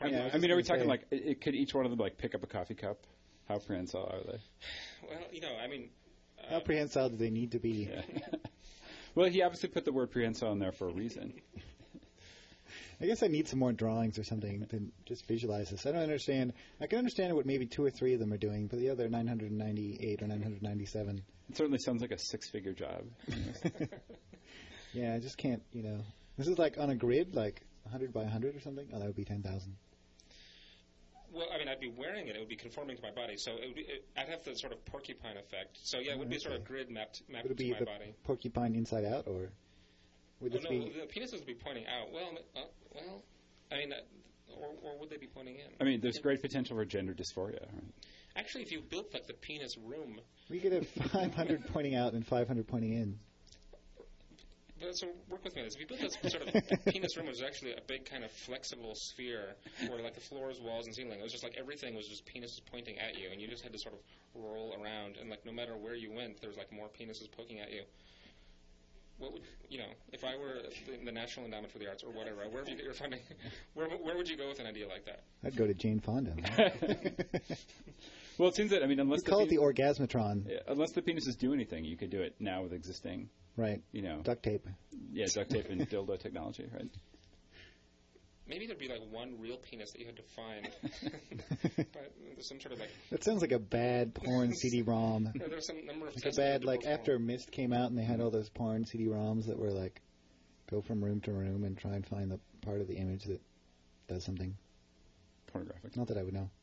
Probably Yeah, not. I mean, are we gonna talking say- like, it, it- could each one of them like pick up a coffee cup? How prehensile are they? Well, you know, I mean, uh, How prehensile do they need to be? Yeah. Well, he obviously put the word prehensile in there for a reason. I guess I need some more drawings or something to just visualize this. I don't understand. I can understand what maybe two or three of them are doing, but the other nine hundred ninety-eight or nine hundred ninety-seven, It certainly sounds like a six-figure job. yeah, I just can't, you know. This is like on a grid, like one hundred by one hundred or something. Oh, that would be ten thousand. well, I mean, I'd be wearing it. It would be conforming to my body, so it would be, it, I'd have the sort of porcupine effect. So yeah, it would be sort of Okay. grid mapped mapped Would it to be my the body. porcupine inside out, or would Oh, this no, be? the penises would be pointing out. Well, uh, well, I mean, uh, or, or would they be pointing in? I mean, there's great potential for gender dysphoria. Right? Actually, if you built like the penis room, We could have five hundred pointing out and five hundred pointing in. but so work with me on this. If you built this sort of penis room, it was actually a big kind of flexible sphere where like the floors, walls, and ceiling, it was just like everything was just penises pointing at you, and you just had to sort of roll around, and like no matter where you went, there was like more penises poking at you. What would you know? If I were in the National Endowment for the Arts or whatever, wherever you get your funding, where where would you go with an idea like that? I'd go to Jane Fonda. Well, it seems that, I mean, unless We call it the penis, orgasmatron, yeah, unless the penises do anything, you could do it now with existing, right? you know, Duct tape. yeah, duct tape and dildo technology, right? Maybe there'd be like one real penis that you had to find, but there's some sort of like That sounds like a bad porn C D ROM. there- there's some number of Like a tests that you had bad, to like perform. after Mist came out and they had all those porn C D ROMs that were like, go from room to room and try and find the part of the image that does something. Pornographic. Not that I would know.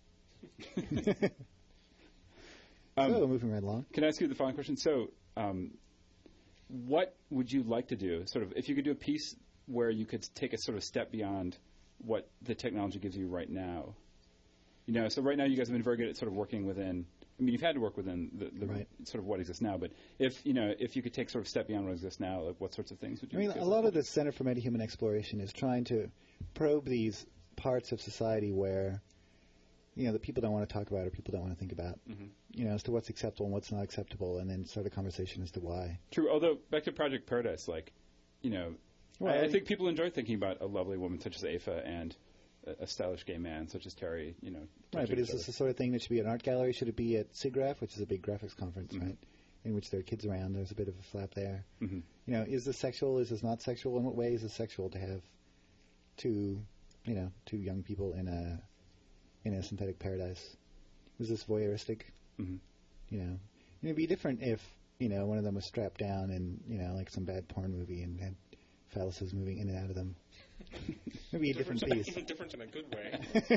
Um, so, moving right along. Can I ask you the following question? So, um, what would you like to do? Sort of, if you could do a piece where you could take a sort of step beyond what the technology gives you right now. You know, so right now you guys have been very good at sort of working within. I mean, you've had to work within the, the Right. sort of what exists now. But if you know, if you could take sort of a step beyond what exists now, like what sorts of things would I you? mean, feel a lot of the Center for Metahuman Exploration is trying to probe these parts of society where, you know, that people don't want to talk about or people don't want to think about. Mhm. You know, as to what's acceptable and what's not acceptable, and then start a conversation as to why. True. Although back to Project Paradise, like, you know, Well, I, I think people enjoy thinking about a lovely woman such as Aoife and a, a stylish gay man such as Terry. You know, Right, touching but is each this other. the sort of thing that should be at an art gallery? Should it be at SIGGRAPH, which is a big graphics conference, Mhm. right? In which there are kids around. There's a bit of a flap there. Mhm. You know, is this sexual? Is this not sexual? In what way is it sexual to have two, you know, two young people in a in a synthetic paradise? Is this voyeuristic? Mhm. You know, it'd be different if you know one of them was strapped down in you know like some bad porn movie and had phalluses moving in and out of them. Maybe a different piece. different in a good way.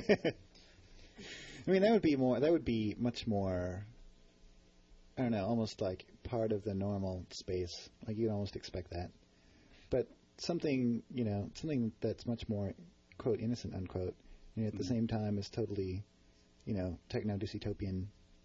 I mean, that would be more. That would be much more. I don't know, almost like part of the normal space. Like you'd almost expect that, but something you know, something that's much more quote innocent unquote, and at the Mhm. same time is totally, you know, techno dystopian.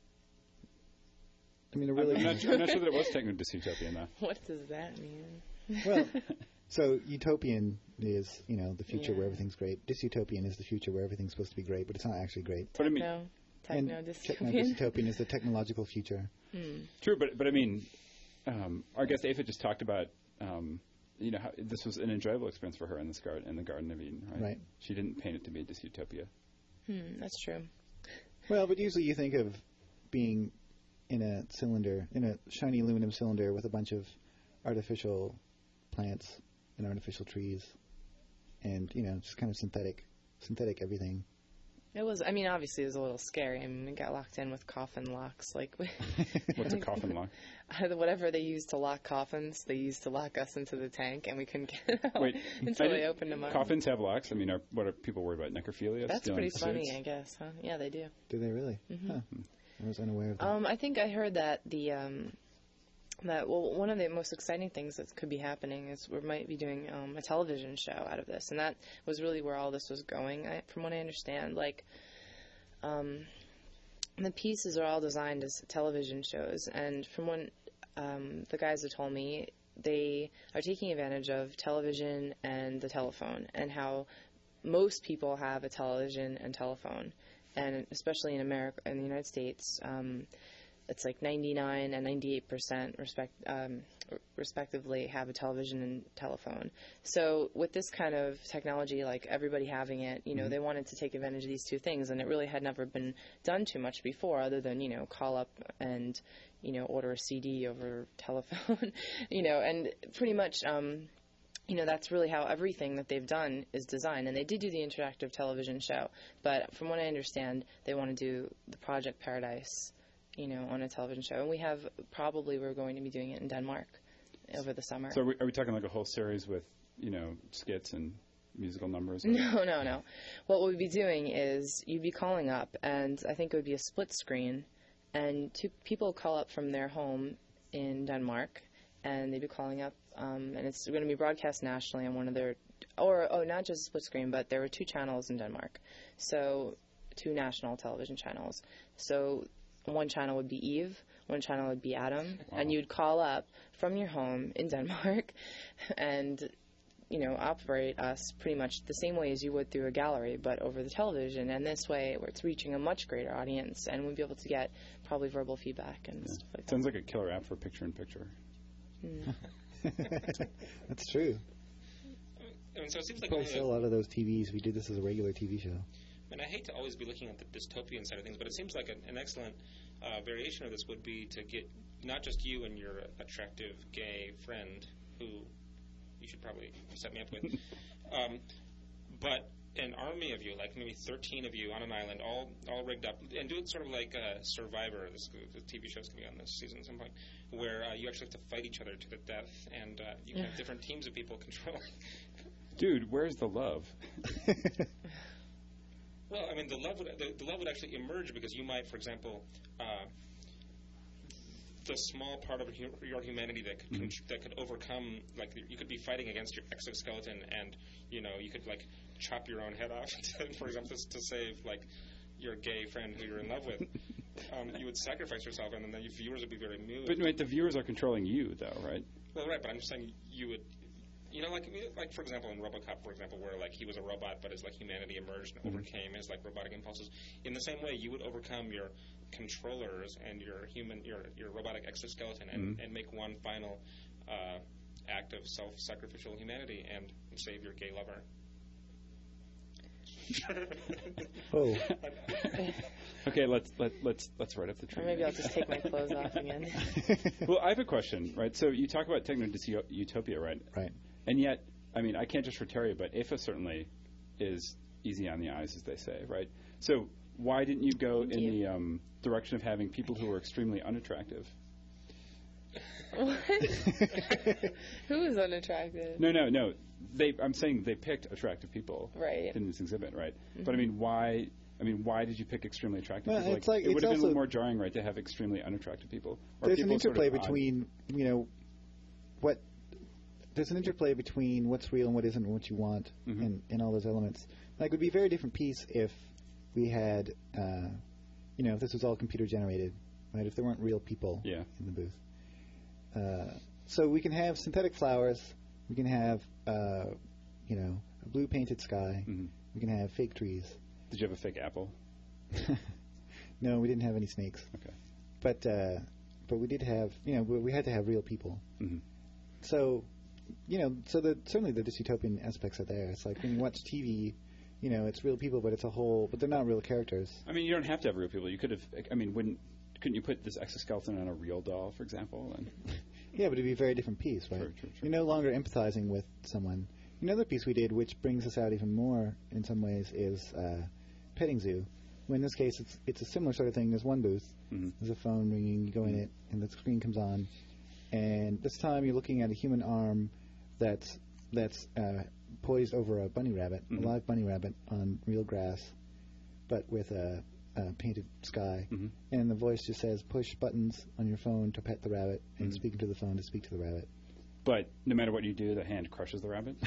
I mean, it I'm, really. I'm not, sure- I'm not sure that it was techno dystopian though. What does that mean? Well, so utopian is you know the future Yeah. where everything's great. Dystopian is the future where everything's supposed to be great, but it's not actually great. But I mean, No, And techno techno dystopian. dystopian is the technological future. Hmm. true, but but I mean, um, our guest Aoife just talked about, um, you know, how this was an enjoyable experience for her in this garden, in the Garden of Eden, right? Right. She didn't paint it to be a dystopia. Hmm, that's true. Well, but usually you think of being in a cylinder, in a shiny aluminum cylinder with a bunch of artificial plants and artificial trees, and you know, just kind of synthetic, synthetic everything. It was. I mean, obviously, it was a little scary. I mean, we got locked in with coffin locks, like What's a coffin lock? whatever they used to lock coffins, they used to lock us into the tank, and we couldn't get out Wait, until I they didn't- opened them up. Coffins have locks. I mean, are, what are people worried about? Necrophilia? That's Stealing pretty funny, suits? I guess, huh? Yeah, they do. Do they really? Mhm. Huh. I was unaware of that. Um, I think I heard that the um, that well, one of the most exciting things that could be happening is we might be doing um, a television show out of this, and that was really where all this was going. I, from what I understand, like um, the pieces are all designed as television shows, and from what um, the guys have told me, they are taking advantage of television and the telephone, and how most people have a television and telephone, and especially in America, in the United States. Um, it's like ninety-nine and ninety-eight percent respect, um, respectively have a television and telephone. So with this kind of technology, like everybody having it, you know, mm-hmm. they wanted to take advantage of these two things, and it really had never been done too much before, other than, you know, call up and, you know, order a C D over telephone, you know, and pretty much, um, you know, that's really how everything that they've done is designed. And they did do the interactive television show, but from what I understand, they want to do the Project Paradise, you know, on a television show. And we have, probably we're going to be doing it in Denmark over the summer. So are we, are we talking like a whole series with, you know, skits and musical numbers? Or? No, no, no. What we'd be doing is you'd be calling up, and I think it would be a split screen, and two people call up from their home in Denmark, and they'd be calling up, um, and it's going to be broadcast nationally on one of their, or, oh, not just split screen, but there were two channels in Denmark, so two national television channels. So one channel would be Eve, one channel would be Adam, wow. and you'd call up from your home in Denmark and, you know, operate us pretty much the same way as you would through a gallery, but over the television. And this way, it's reaching a much greater audience, and we'd be able to get probably verbal feedback and yeah. stuff like that. Sounds like a killer app for picture-in-picture. Mm. That's true. I mean, so it seems like probably sell a lot of those T Vs. We did this as a regular T V show. And I hate to always be looking at the dystopian side of things, but it seems like an, an excellent uh, variation of this would be to get not just you and your attractive gay friend, who you should probably set me up with, um, but an army of you, like maybe thirteen of you on an island, all all rigged up, and do it sort of like uh, Survivor. This, the T V show's going to be on this season at some point, where uh, you actually have to fight each other to the death, and uh, you can have different teams of people controlling. Dude, where's the love? Well, I mean, the love would the, the love would actually emerge because you might, for example, uh, the small part of hu- your humanity that could mm-hmm. con- that could overcome, like you could be fighting against your exoskeleton, and you know you could like chop your own head off, to, for example, to save like your gay friend who you're in love with. Um, you would sacrifice yourself, and then the viewers would be very moved. But wait, the viewers are controlling you, though, right? Well, right, but I'm just saying you would. You know, like, like for example, in RoboCop, for example, where like he was a robot, but his like humanity emerged and mm-hmm. overcame his like robotic impulses. In the same way, you would overcome your controllers and your human, your your robotic exoskeleton, and, mm-hmm. and make one final uh, act of self-sacrificial humanity and save your gay lover. Oh. Okay, let's let let's let's write up the tree. Or maybe I'll just take my clothes off again. Well, I have a question, right? So you talk about techno-utopia, right? Right. And yet, I mean, I can't just for Terry, but I F A certainly is easy on the eyes, as they say, right? So why didn't you go Thank in you. the um, direction of having people who are extremely unattractive? What? Who is unattractive? No, no, no. They, I'm saying they picked attractive people right. in this exhibit, right? Mm-hmm. But I mean, why? I mean, why did you pick extremely attractive well, people? It's like, it would it's have been a also little more jarring, right, to have extremely unattractive people. Or there's people an interplay sort of between, you know, what there's an interplay between what's real and what isn't, and what you want, mm-hmm. and, and all those elements. Like, it would be a very different piece if we had, uh, you know, if this was all computer generated, right? If there weren't real people yeah. in the booth. Uh, so we can have synthetic flowers. We can have, uh, you know, a blue painted sky. Mm-hmm. We can have fake trees. Did you have a fake apple? No, we didn't have any snakes. Okay. But uh, but we did have, you know, we, we had to have real people. Mm-hmm. So, you know, so the, certainly the dystopian aspects are there. It's like when you watch T V, you know, it's real people, but it's a whole, but they're not real characters. I mean, you don't have to have real people. You could have, I mean, wouldn't, couldn't you put this exoskeleton on a real doll, for example? And yeah, but it'd be a very different piece, right? True, true, true. You're no longer empathizing with someone. Another piece we did, which brings us out even more in some ways, is uh, Petting Zoo. Well, in this case, it's it's a similar sort of thing. There's one booth. Mm-hmm. There's a phone ringing. You go in it, and the screen comes on. And this time, you're looking at a human arm that's that's uh, poised over a bunny rabbit, mm-hmm. a live bunny rabbit on real grass, but with a, a painted sky. Mm-hmm. And the voice just says, "Push buttons on your phone to pet the rabbit," and mm-hmm. speak into the phone to speak to the rabbit. But no matter what you do, the hand crushes the rabbit?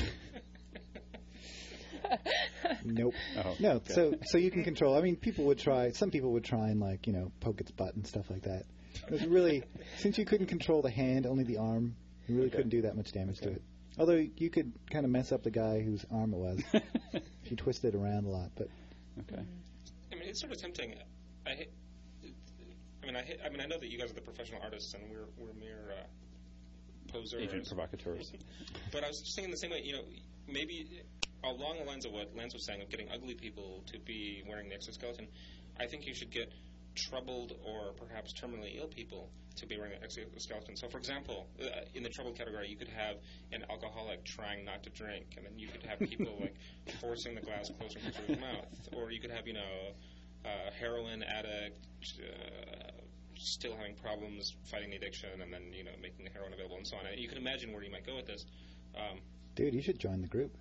Nope. Oh, no, okay. so so you can control. I mean, people would try. Some people would try and like you know poke its butt and stuff like that. It was really since you couldn't control the hand, only the arm. You really okay. couldn't do that much damage okay. to it. Although you could kind of mess up the guy whose arm it was if you twisted it around a lot. But okay. I mean, it's sort of tempting. I I mean, I, hit, I mean, I know that you guys are the professional artists, and we're we're mere uh, posers. Agent provocateurs. But I was just thinking the same way. You know, maybe along the lines of what Lance was saying of getting ugly people to be wearing the exoskeleton, I think you should get troubled or perhaps terminally ill people to be wearing an exoskeleton. So, for example, uh, in the troubled category, you could have an alcoholic trying not to drink, and then you could have people like forcing the glass closer to his mouth, or you could have, you know, a heroin addict uh, still having problems fighting the addiction, and then, you know, making the heroin available and so on. And you can imagine where you might go with this. Um, Dude, you should join the group.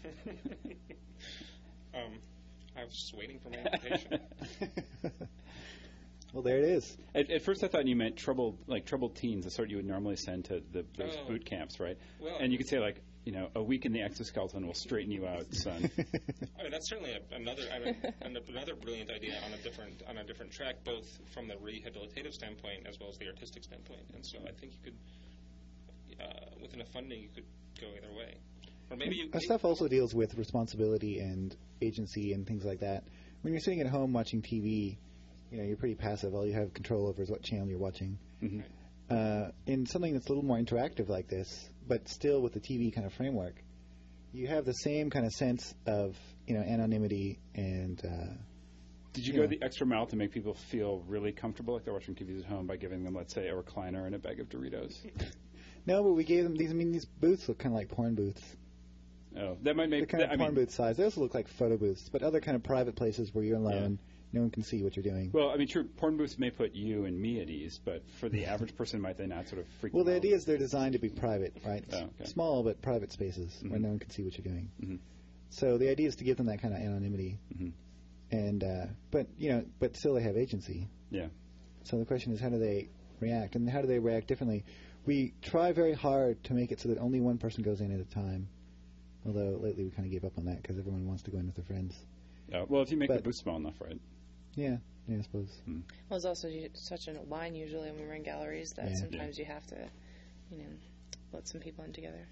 um, I was just waiting for my invitation. Well, there it is. At, at first, I thought you meant troubled, like troubled teens, the sort you would normally send to the, those Oh. boot camps, right? Well- and you could say, like, you know, a week in the exoskeleton will straighten you out, son. I mean, that's certainly a, another I mean, an- another brilliant idea on a different on a different track, both from the rehabilitative standpoint as well as the artistic standpoint. And so I think you could, uh, with enough funding, you could go either way. Or maybe you. Our stuff also deals with responsibility and agency and things like that. When you're sitting at home watching T V, you know, you're pretty passive. All you have control over is what channel you're watching. hmm Uh, in something that's a little more interactive like this, but still with the T V kind of framework, you have the same kind of sense of, you know, anonymity and. Uh, Did you Yeah. go the extra mile to make people feel really comfortable, like they're watching T V at home, by giving them, let's say, a recliner and a bag of Doritos? no, but we gave them these. I mean, these booths look kind of like porn booths. Oh, that might They're make. kind of I porn mean, booth size. They also look like photo booths, but other kind of private places where you're alone, no one can see what you're doing. well, I mean, true. Porn booths may put you and me at ease, but for the average person, might they not sort of freak? Well, them the out? idea is they're designed to be private, right? Oh, okay. Small but private spaces where Mhm. no one can see what you're doing. Mhm. So the idea is to give them that kind of anonymity, Mhm. and uh, but you know, but still they have agency. Yeah. So the question is, how do they react, and how do they react differently? We try very hard to make it so that only one person goes in at a time. Although lately we kind of gave up on that because everyone wants to go in with their friends. Uh, well, if you make the But- booth small enough, right? Yeah, yeah, I suppose. Well, there's also u- such a line usually when we're in galleries that Yeah. sometimes you have to, you know, let some people in together.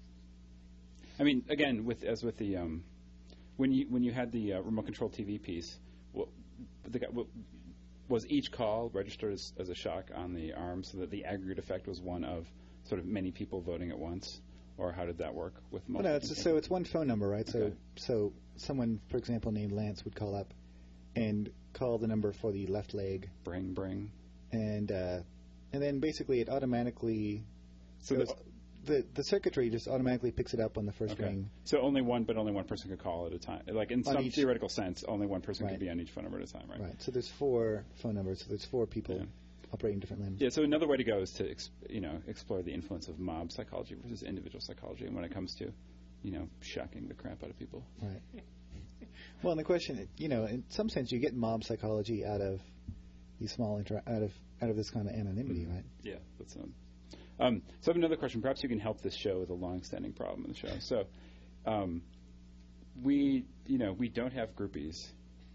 I mean, again, with as with the um, when you when you had the uh, remote control T V piece, what, the, guy- what, was each call registered as, as a shock on the arm, so that the aggregate effect was one of sort of many people voting at once, or how did that work with Well, multiple? no, it's so it's one phone number, right? So Okay. so someone, for example, named Lance would call up and call the number for the left leg, bring bring. and uh, and then basically it automatically So goes, the, the the circuitry just automatically picks it up on the first okay. ring. So only one, but only one person could call at a time. Like in On some each- theoretical sense, only one person Right. could be on each phone number at a time, right? Right. So there's four phone numbers. So there's four people Yeah. operating different limbs. Yeah, so another way to go is to ex- you know explore the influence of mob psychology versus individual psychology, and when it comes to you know shocking the crap out of people. Right. Well, and the question, you know, in some sense, you get mob psychology out of these small inter- out of out of this kind of anonymity, Mhm. right? Yeah, that's um. Um, so I have another question. Perhaps you can help this show with a long-standing problem in the show. So, um, we you know we don't have groupies,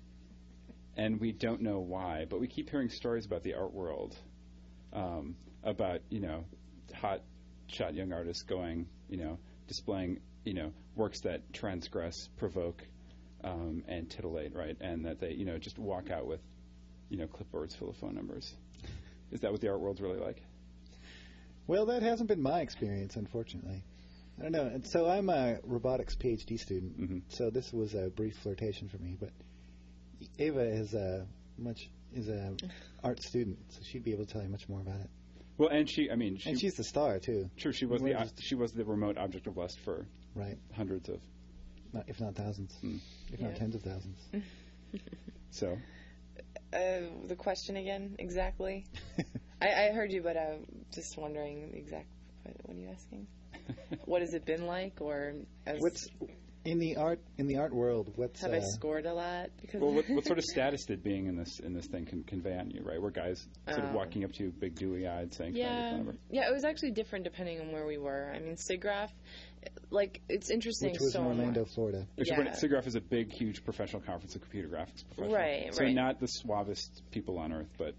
and we don't know why, but we keep hearing stories about the art world, um, about you know hot shot young artists going you know displaying you know works that transgress, provoke, um, and titillate, right? And that they you know just walk out with you know clipboards full of phone numbers. Is that what the art world's really like? Well, that hasn't been my experience, unfortunately. I don't know. And so I'm a robotics PhD student, Mhm. so this was a brief flirtation for me. But Ava is a much is a art student, so she'd be able to tell you much more about it. Well, and she, I mean, she, And she's the star too, true. She was We're the just- she was the remote object of lust for right? hundreds of. Not, if not thousands, Hmm. if not Yeah. tens of thousands. So, Uh, the question again, exactly? I, I heard you, but I'm just wondering exact. What, what are you asking? What has it been like, or as, What's in the art in the art world? What's have uh, I scored a lot? Because well, what, what sort of status did being in this in this thing con- convey on you? Right, were guys sort of Um, walking up to you, big dewy-eyed, saying, "Can I get Yeah, your phone number?" yeah, it was actually different depending on where we were. I mean, SIGGRAPH, like it's interesting. which was so in Orlando, much. Florida? Actually, Yeah. but SIGGRAPH is a big, huge professional conference of computer graphics professionals. Right, So right. not the suavest people on earth, but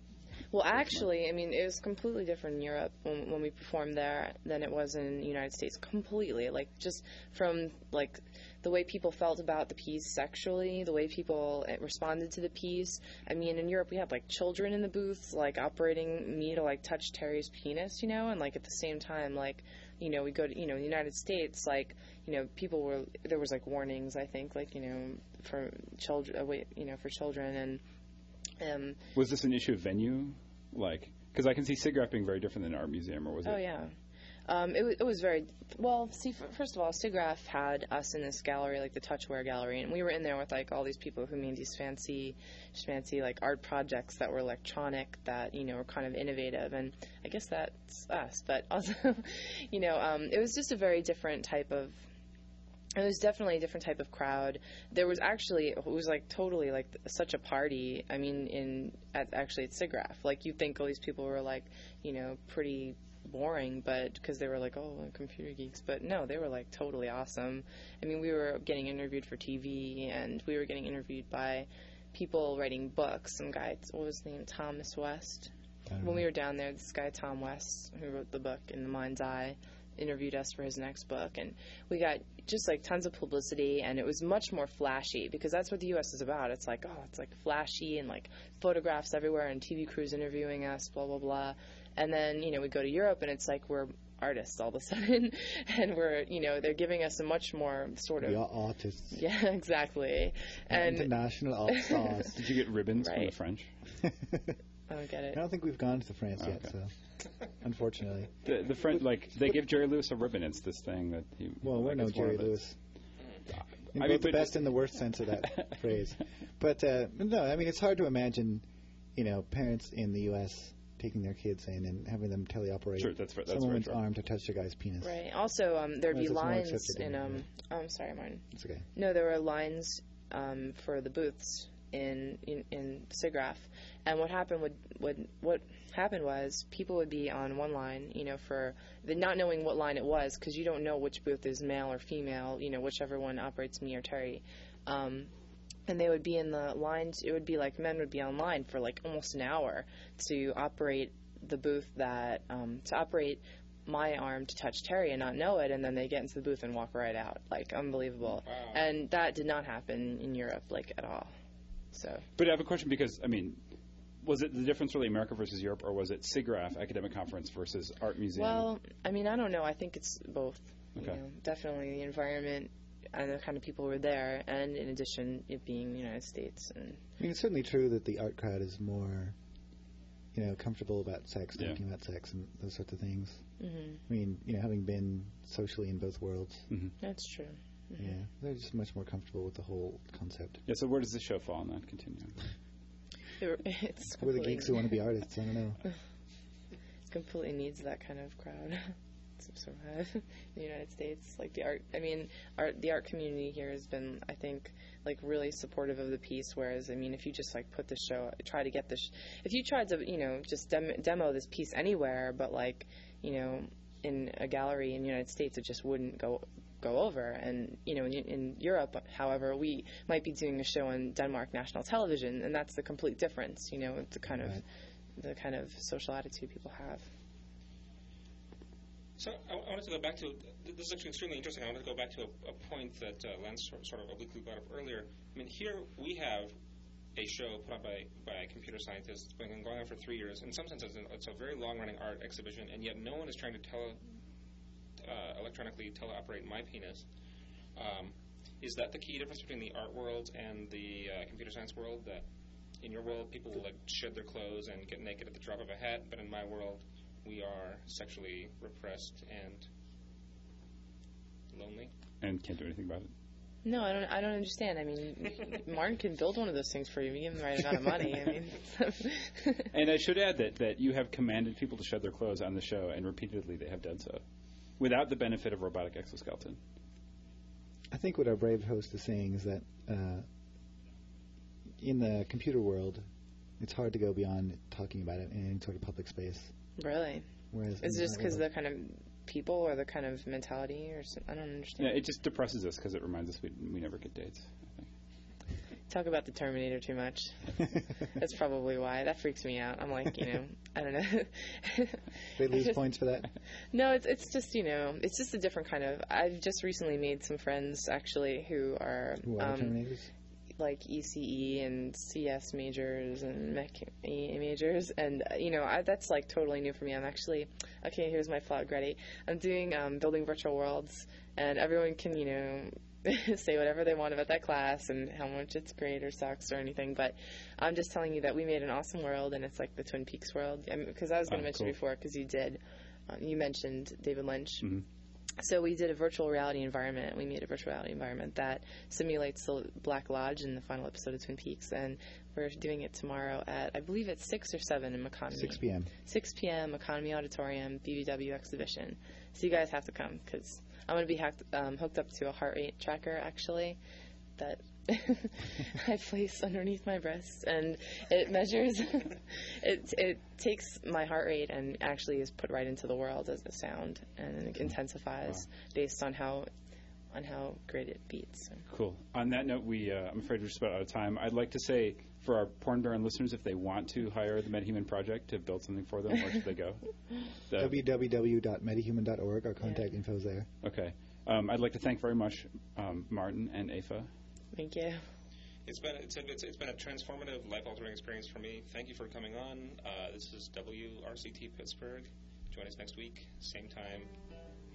Well, actually, I mean, it was completely different in Europe when, when we performed there than it was in the United States. Completely. Like, just from, like, the way people felt about the piece sexually, the way people responded to the piece. I mean, in Europe, we had, like, children in the booths, like, operating me to, like, touch Terry's penis, you know? And, like, at the same time, like, you know, we go to, you know, the United States, like, you know, people were, there was, like, warnings, I think, like, you know, for children, uh, you know, for children, and, um... Was this an issue of venue? Like, because I can see SIGGRAPH being very different than an art museum, or was it? Oh, yeah. Um, it, was, it was very, well, see, f- first of all, SIGGRAPH had us in this gallery, like the Touchware Gallery, and we were in there with, like, all these people who made these fancy, fancy, like, art projects that were electronic, that, you know, were kind of innovative, and I guess that's us, but also, you know, um, it was just a very different type of, it was definitely a different type of crowd. There was actually, it was, like, totally, like, such a party, I mean, in, at, actually at SIGGRAPH, like, you'd think all these people were, like, you know, pretty boring, but because they were like, oh, computer geeks, but no, they were like totally awesome. I mean, we were getting interviewed for T V, and we were getting interviewed by people writing books. Some guy, what was his name, Thomas West. When know. we were down there, this guy Tom West, who wrote the book In the Mind's Eye, interviewed us for his next book, and we got just like tons of publicity, and it was much more flashy, because that's what the U S is about. It's like, oh, it's like flashy and like photographs everywhere and T V crews interviewing us, blah blah blah. And then, you know, we go to Europe, and it's like we're artists all of a sudden, and we're, you know, they're giving us a much more sort of... We are artists. Yeah, exactly. And international art stars. Did you get ribbons right. from the French? I don't get it. I don't think we've gone to France Oh, yet, okay. so unfortunately. The, the French, like, they give Jerry Lewis a ribbon. It's this thing that he... Well, we're like, no it's one Jerry of it. Lewis. In I both mean, the but- best and the worst sense of that phrase. But, uh, no, I mean, it's hard to imagine, you know, parents in the U S taking their kids in and having them teleoperate Sure, that's right. That's someone's very true. arm to touch a guy's penis. Right. Also, um, there'd be Whereas it's more lines accepted in... in um. Europe. Oh, I'm sorry, Martin. It's okay. No, there were lines um, for the booths in in, in SIGGRAPH, and what happened would, would what happened was people would be on one line, you know, for the not knowing what line it was, because you don't know which booth is male or female, you know, whichever one operates me or Terry. Um, and they would be in the lines. It would be like men would be online for like almost an hour to operate the booth that um, to operate my arm to touch Terry and not know it, and then they get into the booth and walk right out. Like, unbelievable. Wow. And that did not happen in Europe, like, at all. So, But I have a question because, I mean, was it the difference really America versus Europe, or was it SIGGRAPH, Academic Conference, versus Art Museum? well, I mean, I don't know. I think it's both. Okay. You know, definitely the environment and the kind of people who were there, and in addition, it being the United States. And I mean, it's certainly true that the art crowd is more, you know, comfortable about sex, Yeah. talking about sex and those sorts of things. mm-hmm. I mean, you know, having been socially in both worlds, Mhm. That's true. Mm-hmm. yeah, they're just much more comfortable with the whole concept. Yeah, so where does this show fall on that continuum? It, it's We're the completely- geeks who want to be artists. I don't know. It completely needs that kind of crowd to survive in the United States. Like the art, I mean, art, the art community here has been, I think, like really supportive of the piece. Whereas, I mean, if you just like put the show, try to get this, if you tried to, you know, just dem- demo this piece anywhere, but like, you know, in a gallery in the United States, it just wouldn't go go over. And you know, in, in Europe, however, we might be doing a show on Denmark national television, and that's the complete difference. You know, the kind of Right. the kind of social attitude people have. So I, I wanted to go back to, this is actually extremely interesting. I wanted to go back to a, a point that uh, Lance sort, sort of obliquely brought up earlier. I mean, here we have a show put on by, by computer scientists. It's been going on for three years. In some sense, it's a, it's a very long-running art exhibition, and yet no one is trying to tele, uh, electronically teleoperate my penis. Um, is that the key difference between the art world and the uh, computer science world? That in your world, people will like shed their clothes and get naked at the drop of a hat, but in my world, we are sexually repressed and lonely. And can't do anything about it? No, I don't. I don't understand. I mean, Martin can build one of those things for you. You give him the right amount of money. I mean, And I should add that, that you have commanded people to shed their clothes on the show, and repeatedly they have done so, without the benefit of robotic exoskeleton. I think what our brave host is saying is that uh, in the computer world, it's hard to go beyond talking about it in any sort of public space. really, Whereas is in it just the because art the kind of people or the kind of mentality or something? I don't understand. Yeah, it just depresses us because it reminds us we we never get dates. I think. talk about the Terminator too much. That's probably why. That freaks me out. I'm like, you know, I don't know. They lose points for that? No, it's it's just, you know, it's just a different kind of. I've just recently made some friends actually who are Who are um, Terminators? like E C E and C S majors and Mech E majors, and uh, you know, I, that's like totally new for me. I'm actually okay. Here's my plot, Gretty. I'm doing um, building virtual worlds, and everyone can, you know. say whatever they want about that class and how much it's great or sucks or anything, but I'm just telling you that we made an awesome world, and it's like the Twin Peaks world. Because I, mean, I was going to Oh, mention cool. before, because you did, uh, you mentioned David Lynch. Mm-hmm. So we did a virtual reality environment. We made a virtual reality environment that simulates the Black Lodge in the final episode of Twin Peaks, and we're doing it tomorrow at, I believe it's six or seven in Economy. six p.m. six p.m. Economy Auditorium, B B W exhibition. So you guys have to come, because I'm going to be hacked, um, hooked up to a heart rate tracker, actually, that I place underneath my breast, and it measures, it it takes my heart rate and actually is put right into the world as a sound, and it intensifies Wow. based on how on how great it beats. Cool. On that note, we uh, I'm afraid we're just about out of time. I'd like to say for our Porn Baron listeners, if they want to hire the MetaHuman Project to build something for them, where should they go? The- w w w dot metahuman dot org. Our contact Yeah. info is there. Okay. Um, I'd like to thank very much um, Martin and Aoife. Thank you. It's been it's, a, it's, it's been a transformative, life-altering experience for me. Thank you for coming on. Uh, this is W R C T Pittsburgh. Join us next week, same time,